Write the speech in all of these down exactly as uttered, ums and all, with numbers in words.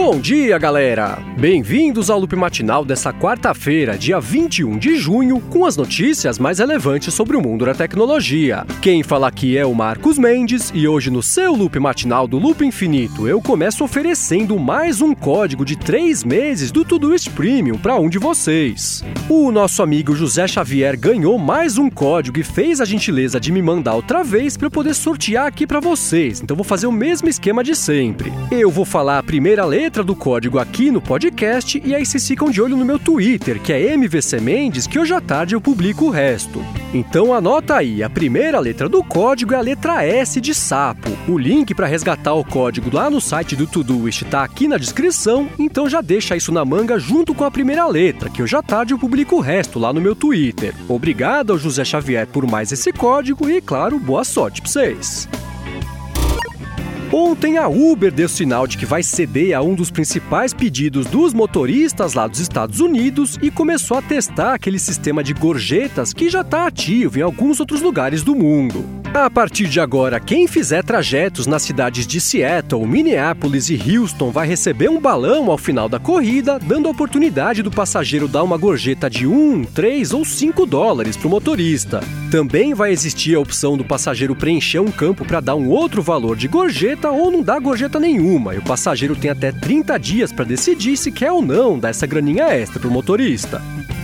Bom dia, galera! Bem-vindos ao Loop Matinal dessa quarta-feira, dia vinte e um de junho, com as notícias mais relevantes sobre o mundo da tecnologia. Quem fala aqui é o Marcos Mendes e hoje no seu Loop Matinal do Loop Infinito eu começo oferecendo mais um código de três meses do Todoist Premium para um de vocês. O nosso amigo José Xavier ganhou mais um código e fez a gentileza de me mandar outra vez para eu poder sortear aqui para vocês, então vou fazer o mesmo esquema de sempre. Eu vou falar a primeira letra do código aqui no podcast e aí vocês ficam de olho no meu Twitter, que é M V C Mendes, que hoje à tarde eu publico o resto. Então anota aí, a primeira letra do código é a letra S de sapo. O link para resgatar o código lá no site do Todoist tá aqui na descrição, então já deixa isso na manga junto com a primeira letra, que hoje à tarde eu publico o resto lá no meu Twitter. Obrigado ao José Xavier por mais esse código e, claro, boa sorte pra vocês! Ontem a Uber deu sinal de que vai ceder a um dos principais pedidos dos motoristas lá dos Estados Unidos e começou a testar aquele sistema de gorjetas que já está ativo em alguns outros lugares do mundo. A partir de agora, quem fizer trajetos nas cidades de Seattle, Minneapolis e Houston vai receber um balão ao final da corrida, dando a oportunidade do passageiro dar uma gorjeta de um, três ou cinco dólares para o motorista. Também vai existir a opção do passageiro preencher um campo para dar um outro valor de gorjeta ou não dar gorjeta nenhuma, e o passageiro tem até trinta dias para decidir se quer ou não dar essa graninha extra para o motorista.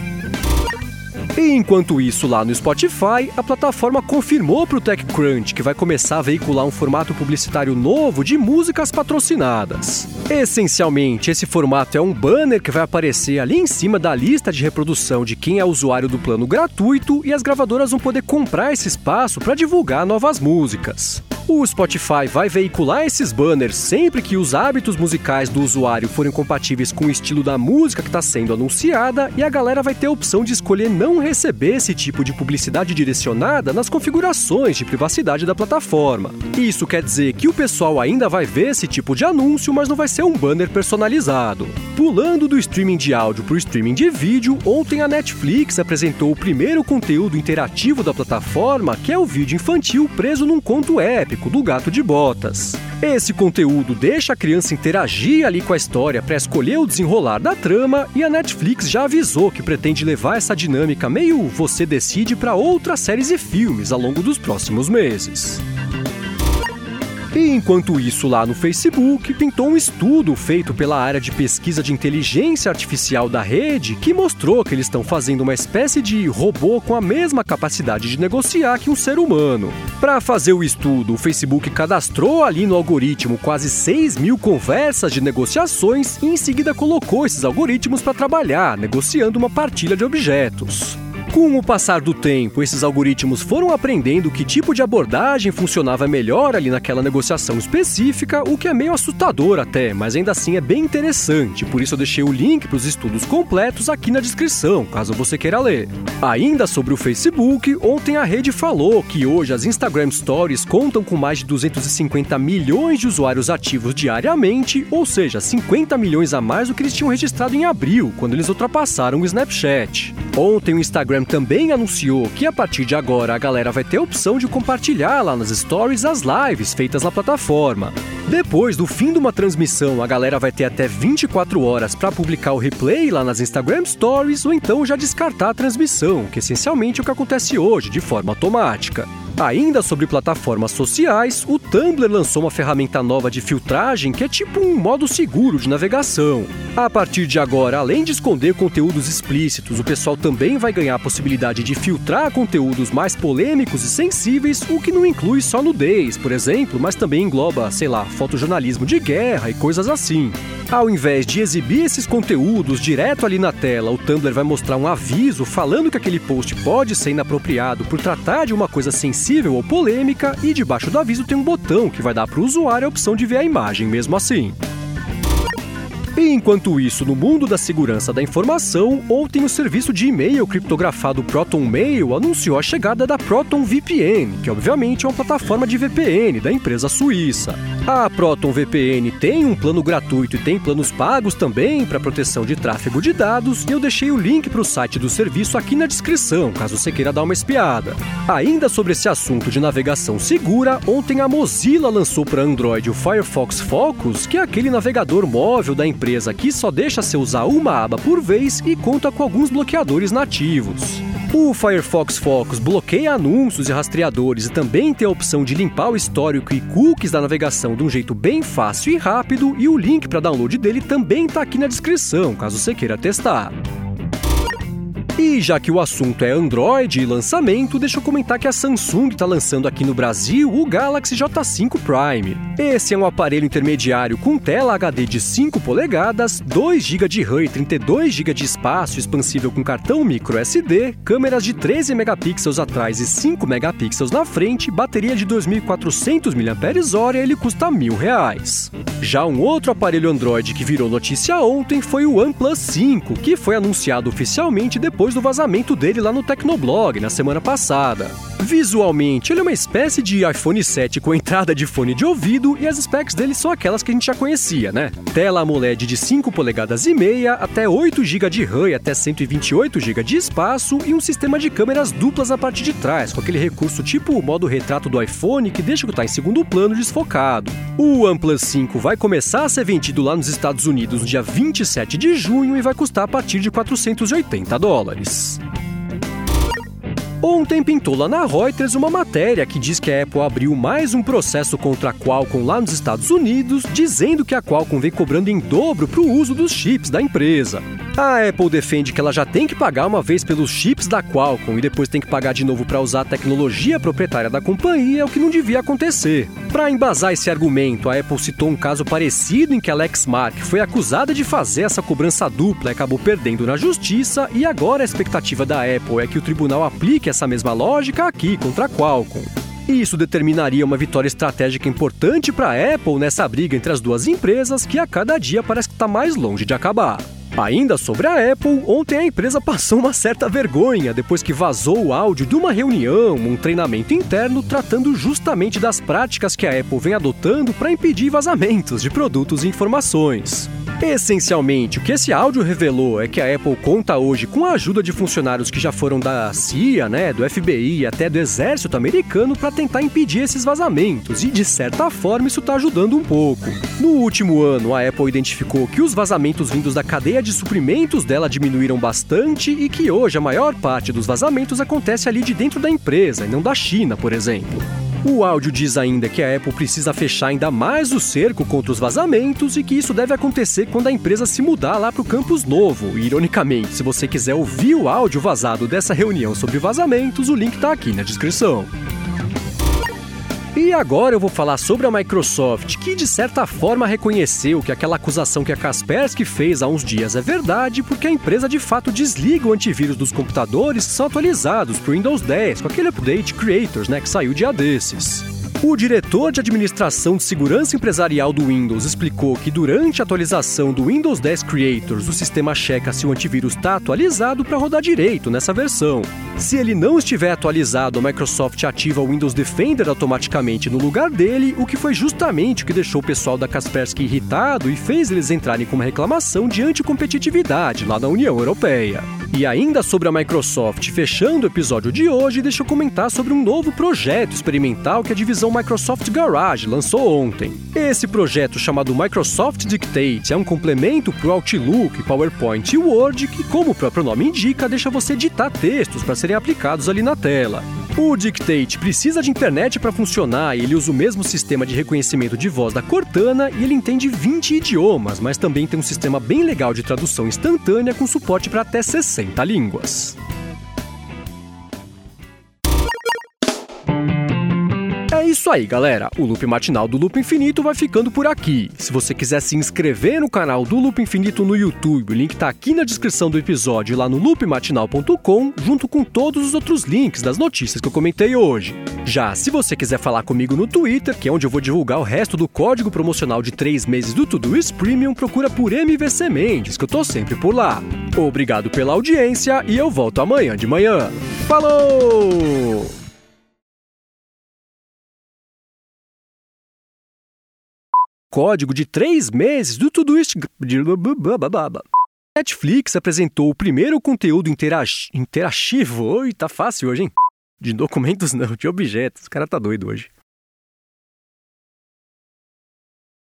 E enquanto isso, lá no Spotify, a plataforma confirmou para o TechCrunch que vai começar a veicular um formato publicitário novo de músicas patrocinadas. Essencialmente, esse formato é um banner que vai aparecer ali em cima da lista de reprodução de quem é usuário do plano gratuito e as gravadoras vão poder comprar esse espaço para divulgar novas músicas. O Spotify vai veicular esses banners sempre que os hábitos musicais do usuário forem compatíveis com o estilo da música que está sendo anunciada e a galera vai ter a opção de escolher não receber esse tipo de publicidade direcionada nas configurações de privacidade da plataforma. Isso quer dizer que o pessoal ainda vai ver esse tipo de anúncio, mas não vai ser um banner personalizado. Pulando do streaming de áudio para o streaming de vídeo, ontem a Netflix apresentou o primeiro conteúdo interativo da plataforma, que é o vídeo infantil preso num conto épico do Gato de Botas. Esse conteúdo deixa a criança interagir ali com a história para escolher o desenrolar da trama e a Netflix já avisou que pretende levar essa dinâmica meio você decide para outras séries e filmes ao longo dos próximos meses. E enquanto isso, lá no Facebook, pintou um estudo feito pela área de pesquisa de inteligência artificial da rede que mostrou que eles estão fazendo uma espécie de robô com a mesma capacidade de negociar que um ser humano. Para fazer o estudo, o Facebook cadastrou ali no algoritmo quase seis mil conversas de negociações e em seguida colocou esses algoritmos para trabalhar, negociando uma partilha de objetos. Com o passar do tempo, esses algoritmos foram aprendendo que tipo de abordagem funcionava melhor ali naquela negociação específica, o que é meio assustador até, mas ainda assim é bem interessante, por isso eu deixei o link para os estudos completos aqui na descrição, caso você queira ler. Ainda sobre o Facebook, ontem a rede falou que hoje as Instagram Stories contam com mais de duzentos e cinquenta milhões de usuários ativos diariamente, ou seja, cinquenta milhões a mais do que eles tinham registrado em abril, quando eles ultrapassaram o Snapchat. Ontem o Instagram também anunciou que a partir de agora a galera vai ter a opção de compartilhar lá nas stories as lives feitas na plataforma. Depois do fim de uma transmissão, a galera vai ter até vinte e quatro horas para publicar o replay lá nas Instagram Stories ou então já descartar a transmissão, que essencialmente é o que acontece hoje, de forma automática. Ainda sobre plataformas sociais, o Tumblr lançou uma ferramenta nova de filtragem que é tipo um modo seguro de navegação. A partir de agora, além de esconder conteúdos explícitos, o pessoal também vai ganhar a possibilidade de filtrar conteúdos mais polêmicos e sensíveis, o que não inclui só nudez, por exemplo, mas também engloba, sei lá, fotojornalismo de guerra e coisas assim. Ao invés de exibir esses conteúdos direto ali na tela, o Tumblr vai mostrar um aviso falando que aquele post pode ser inapropriado por tratar de uma coisa sensível ou polêmica e debaixo do aviso tem um botão que vai dar para o usuário a opção de ver a imagem mesmo assim. E enquanto isso, no mundo da segurança da informação, ontem o serviço de e-mail criptografado ProtonMail anunciou a chegada da ProtonVPN, que obviamente é uma plataforma de V P N da empresa suíça. A ProtonVPN tem um plano gratuito e tem planos pagos também para proteção de tráfego de dados, e eu deixei o link para o site do serviço aqui na descrição, caso você queira dar uma espiada. Ainda sobre esse assunto de navegação segura, ontem a Mozilla lançou para Android o Firefox Focus, que é aquele navegador móvel da empresa que só deixa você usar uma aba por vez e conta com alguns bloqueadores nativos. O Firefox Focus bloqueia anúncios e rastreadores e também tem a opção de limpar o histórico e cookies da navegação de um jeito bem fácil e rápido, e o link para download dele também está aqui na descrição, caso você queira testar. E já que o assunto é Android e lançamento, deixa eu comentar que a Samsung está lançando aqui no Brasil o Galaxy J cinco Prime. Esse é um aparelho intermediário com tela H D de cinco polegadas, dois gigas de RAM e trinta e dois gigas de espaço expansível com cartão micro S D, câmeras de treze megapixels atrás e cinco megapixels na frente, bateria de dois mil e quatrocentos miliampères-hora e ele custa mil reais. Já um outro aparelho Android que virou notícia ontem foi o OnePlus cinco, que foi anunciado oficialmente depois do vazamento dele lá no Tecnoblog na semana passada. Visualmente, ele é uma espécie de iPhone sete com entrada de fone de ouvido e as specs dele são aquelas que a gente já conhecia, né? Tela AMOLED de cinco polegadas e meia, até oito gigas de RAM e até cento e vinte e oito gigas de espaço e um sistema de câmeras duplas na parte de trás, com aquele recurso tipo o modo retrato do iPhone que deixa o que está em segundo plano desfocado. O OnePlus cinco vai começar a ser vendido lá nos Estados Unidos no dia vinte e sete de junho e vai custar a partir de quatrocentos e oitenta dólares. Ontem pintou lá na Reuters uma matéria que diz que a Apple abriu mais um processo contra a Qualcomm lá nos Estados Unidos, dizendo que a Qualcomm vem cobrando em dobro para o uso dos chips da empresa. A Apple defende que ela já tem que pagar uma vez pelos chips da Qualcomm e depois tem que pagar de novo para usar a tecnologia proprietária da companhia, o que não devia acontecer. Para embasar esse argumento, a Apple citou um caso parecido em que a Lexmark foi acusada de fazer essa cobrança dupla e acabou perdendo na justiça, e agora a expectativa da Apple é que o tribunal aplique essa mesma lógica aqui contra a Qualcomm. Isso determinaria uma vitória estratégica importante para a Apple nessa briga entre as duas empresas, que a cada dia parece que está mais longe de acabar. Ainda sobre a Apple, ontem a empresa passou uma certa vergonha depois que vazou o áudio de uma reunião, um treinamento interno tratando justamente das práticas que a Apple vem adotando para impedir vazamentos de produtos e informações. Essencialmente, o que esse áudio revelou é que a Apple conta hoje com a ajuda de funcionários que já foram da C I A, né, do F B I e até do Exército americano para tentar impedir esses vazamentos, e de certa forma isso está ajudando um pouco. No último ano, a Apple identificou que os vazamentos vindos da cadeia de suprimentos dela diminuíram bastante e que hoje a maior parte dos vazamentos acontece ali de dentro da empresa e não da China, por exemplo. O áudio diz ainda que a Apple precisa fechar ainda mais o cerco contra os vazamentos e que isso deve acontecer quando a empresa se mudar lá para o campus novo. E, ironicamente, se você quiser ouvir o áudio vazado dessa reunião sobre vazamentos, o link está aqui na descrição. E agora eu vou falar sobre a Microsoft, que de certa forma reconheceu que aquela acusação que a Kaspersky fez há uns dias é verdade, porque a empresa de fato desliga o antivírus dos computadores que são atualizados para o Windows dez, com aquele update Creators, né, que saiu dia desses. O diretor de administração de segurança empresarial do Windows explicou que durante a atualização do Windows dez Creators, o sistema checa se o antivírus está atualizado para rodar direito nessa versão. Se ele não estiver atualizado, a Microsoft ativa o Windows Defender automaticamente no lugar dele, o que foi justamente o que deixou o pessoal da Kaspersky irritado e fez eles entrarem com uma reclamação de anticompetitividade lá na União Europeia. E ainda sobre a Microsoft, fechando o episódio de hoje, deixa eu comentar sobre um novo projeto experimental que a divisão Microsoft Garage lançou ontem. Esse projeto, chamado Microsoft Dictate, é um complemento para o Outlook, PowerPoint e Word que, como o próprio nome indica, deixa você ditar textos para serem aplicados ali na tela. O Dictate precisa de internet para funcionar e ele usa o mesmo sistema de reconhecimento de voz da Cortana e ele entende vinte idiomas, mas também tem um sistema bem legal de tradução instantânea com suporte para até sessenta isso aí, galera. O Loop Matinal do Loop Infinito vai ficando por aqui. Se você quiser se inscrever no canal do Loop Infinito no YouTube, o link tá aqui na descrição do episódio, lá no loop matinal ponto com, junto com todos os outros links das notícias que eu comentei hoje. Já se você quiser falar comigo no Twitter, que é onde eu vou divulgar o resto do código promocional de três meses do Todoist Premium, procura por M V C Mendes, que eu tô sempre por lá. Obrigado pela audiência e eu volto amanhã de manhã. Falou! Código de três meses do Todoist... Netflix apresentou o primeiro conteúdo interagi... interativo... Oi, tá fácil hoje, hein? De documentos não, de objetos. O cara tá doido hoje.